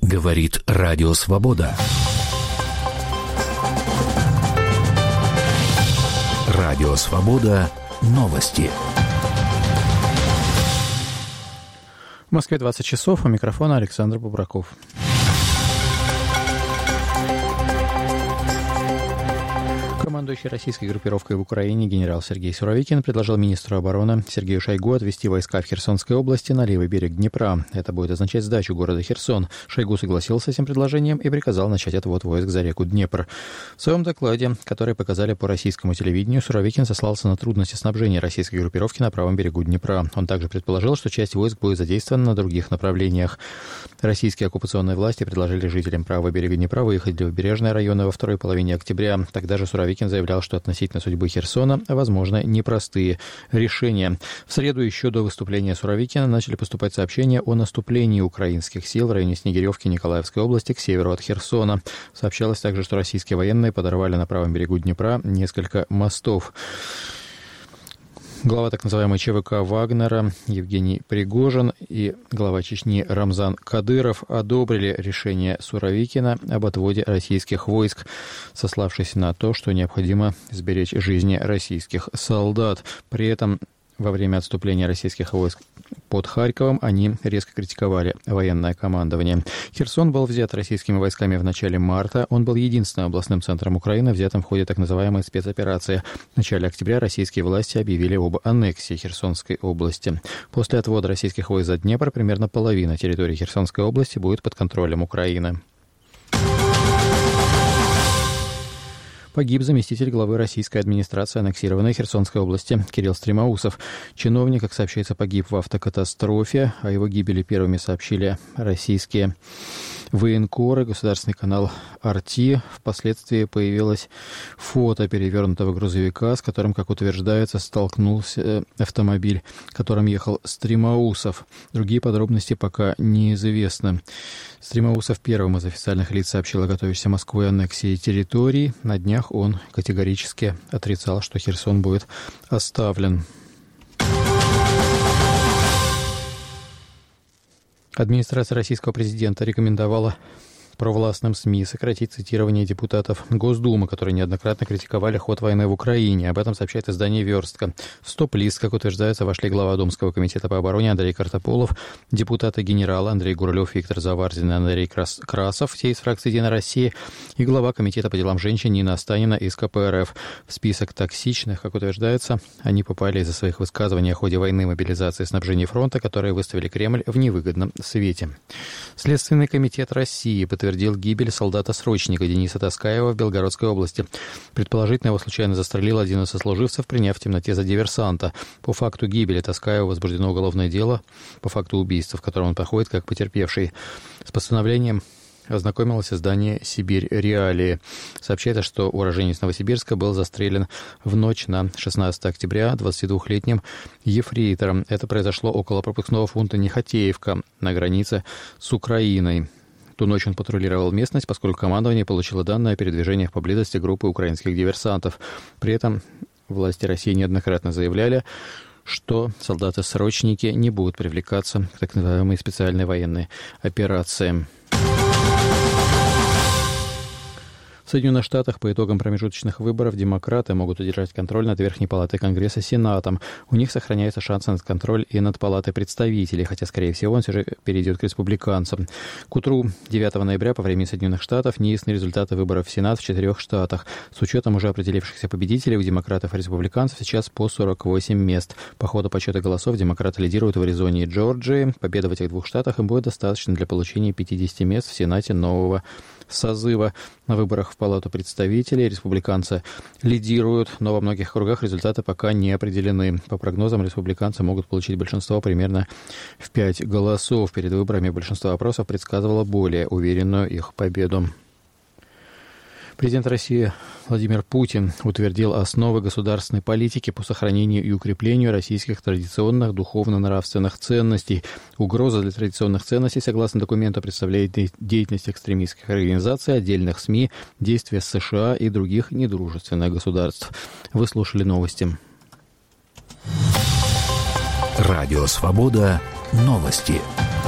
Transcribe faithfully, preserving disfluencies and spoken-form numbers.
Говорит Радио Свобода. Радио Свобода. Новости. В Москве двадцать часов. У микрофона Александр Бубраков. Командующий российской группировкой в Украине генерал Сергей Суровикин предложил министру обороны Сергею Шойгу отвести войска в Херсонской области на левый берег Днепра. Это будет означать сдачу города Херсон. Шойгу согласился с этим предложением и приказал начать отвод войск за реку Днепр. В своем докладе, который показали по российскому телевидению, Суровикин сослался на трудности снабжения российской группировки на правом берегу Днепра. Он также предположил, что часть войск будет задействована на других направлениях. Российские оккупационные власти предложили жителям правого берега Днепра выехать в левобережные районы во второй половине октября. Тогда же Суровикин заявлял, что относительно судьбы Херсона возможны непростые решения. В среду еще до выступления Суровикина начали поступать сообщения о наступлении украинских сил в районе Снегиревки Николаевской области к северу от Херсона. Сообщалось также, что российские военные подорвали на правом берегу Днепра несколько мостов. Глава так называемой ЧВК «Вагнера» Евгений Пригожин и глава Чечни Рамзан Кадыров одобрили решение Суровикина об отводе российских войск, сославшись на то, что необходимо сберечь жизни российских солдат. При этом во время отступления российских войск под Харьковом они резко критиковали военное командование. Херсон был взят российскими войсками в начале марта. Он был единственным областным центром Украины, взятым в ходе так называемой спецоперации. В начале октября российские власти объявили об аннексии Херсонской области. После отвода российских войск за Днепр примерно половина территории Херсонской области будет под контролем Украины. Погиб заместитель главы российской администрации аннексированной Херсонской области Кирилл Стремоусов. Чиновник, как сообщается, погиб в автокатастрофе. О его гибели первыми сообщили российские военкоры. Государственный канал «Арти». Впоследствии появилось фото перевернутого грузовика, с которым, как утверждается, столкнулся автомобиль, которым ехал Стремоусов. Другие подробности пока неизвестны. Стремоусов первым из официальных лиц сообщил о готовящейся Москвой аннексии территорий. На днях он категорически отрицал, что Херсон будет оставлен. Администрация российского президента рекомендовала провластным СМИ сократить цитирование депутатов Госдумы, которые неоднократно критиковали ход войны в Украине. Об этом сообщает издание «Верстка». В стоп-лист, как утверждается, вошли глава Думского комитета по обороне Андрей Картополов, депутаты-генералы Андрей Гурулев, Виктор Заварзин и Андрей Крас- Красов, все из фракции «Единая Россия», и глава комитета по делам женщин Нина Останина из ка пэ эр эф. В список токсичных, как утверждается, они попали из-за своих высказываний о ходе войны, мобилизации и снабжения фронта, которые выставили Кремль в невыгодном свете. Следственный комитет России подтвердил подтвердил гибель солдата-срочника Дениса Таскаева в Белгородской области. Предположительно, его случайно застрелил один из сослуживцев, приняв в темноте за диверсанта. По факту гибели Таскаева возбуждено уголовное дело по факту убийства, в котором он проходит как потерпевший. С постановлением ознакомилось издание «Сибирь Реалии». Сообщается, что уроженец Новосибирска был застрелен в ночь на шестнадцатое октября двадцатидвухлетним ефрейтором. Это произошло около пропускного пункта Нехотеевка на границе с Украиной. Ту ночь он патрулировал местность, поскольку командование получило данные о передвижениях поблизости группы украинских диверсантов. При этом власти России неоднократно заявляли, что солдаты-срочники не будут привлекаться к так называемой специальной военной операции. В Соединенных Штатах по итогам промежуточных выборов демократы могут удержать контроль над Верхней Палатой Конгресса Сенатом. У них сохраняется шанс на контроль и над Палатой представителей, хотя, скорее всего, он все же перейдет к республиканцам. К утру девятого ноября по времени Соединенных Штатов неясны результаты выборов в Сенат в четырех штатах. С учетом уже определившихся победителей у демократов и республиканцев сейчас по сорок восемь мест. По ходу подсчета голосов демократы лидируют в Аризоне и Джорджии. Победа в этих двух штатах им будет достаточно для получения пятидесяти мест в Сенате нового созыва. На выборах в Палату представителей республиканцы лидируют, но во многих округах результаты пока не определены. По прогнозам, республиканцы могут получить большинство примерно в пять голосов. Перед выборами большинство опросов предсказывало более уверенную их победу. Президент России Владимир Путин утвердил основы государственной политики по сохранению и укреплению российских традиционных духовно-нравственных ценностей. Угроза для традиционных ценностей, согласно документу, представляет деятельность экстремистских организаций, отдельных СМИ, действия США и других недружественных государств. Вы слушали новости. Радио «Свобода». Новости.